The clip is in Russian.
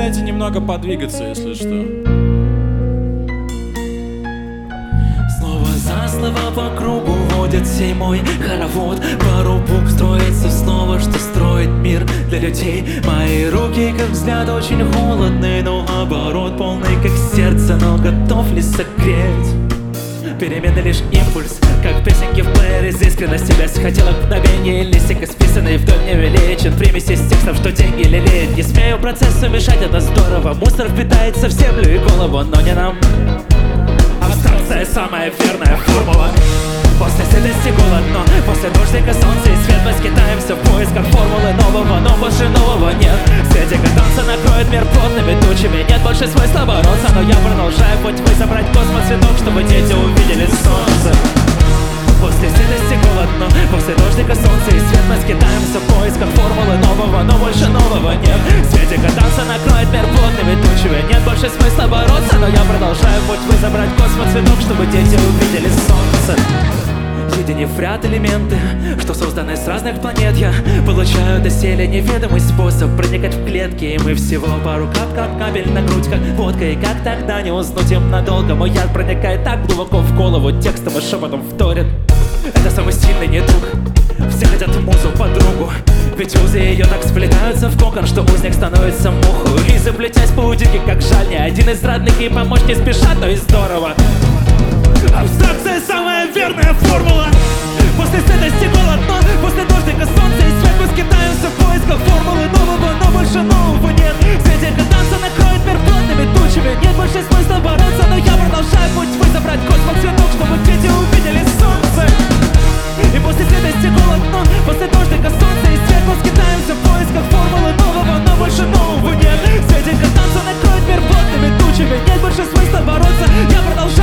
дайте немного подвигаться, если что. Снова за слова по кругу водят сей мой хоровод. Пару букв строится снова, что строит мир для людей. Мои руки, как взгляд, очень холодный, но оборот полный, как сердце, но готов ли согреть? Перемены лишь импульс, как песенки в плеере. Искренность тебя хотела мгновение. Листик исписанный вдоль не величен. Примеси с текстом, что деньги лелеет. Не смею процессу мешать, это здорово. Мусор впитается в землю и голову, но не нам. Абстракция самая верная формула. После сытости голод, но после дождика солнце и свет. Мы скитаемся в поисках формулы нового, но больше нового нет. Свете кататься накроет мир плотными тучами. Нет больше смысла бороться, но я продолжаю путь. Вы забрать космос цветок, чтобы дети увидели солнце. После сытости голод, но после дождика солнце и свет. Мы скитаемся в поисках формулы нового, но больше нового нет. Свете кататься накроет мир плотными тучами. Нет больше смысла бороться, но я продолжаю путь. Вы забрать космос цветок, чтобы дети увидели солнце. Соединив в ряд элементы, что созданы с разных планет, я получаю доселе неведомый способ проникать в клетки. И мы всего пару капель на грудь, как водка. И как тогда не уснуть им надолго? Мой яд проникает так глубоко в голову, текстом и шепотом вторит. Это самый сильный недуг. Все хотят музу, подругу. Ведь узы ее так сплетаются в кокон, что узник становится муху. И заплетясь паутинки, как жаль, ни один из родных ей помочь не спешат, но и здорово. Абстракция самая верная формула. После сытости голод, но после дождика солнце и свет. Мы скитаемся в поисках формулы нового, но больше нового нет. Свете кататься накроет мир плотными тучами. Нет больше смысла бороться, но я продолжаю путь. Вы забрать космос цветок, чтобы дети увидели солнце. И после сытости голод, но после дождика солнце и свет. Мы скитаемся в поисках формулы нового, но больше нового нет. Свете кататься накроет мир плотными тучами. Нет больше смысла бороться, я продолжаю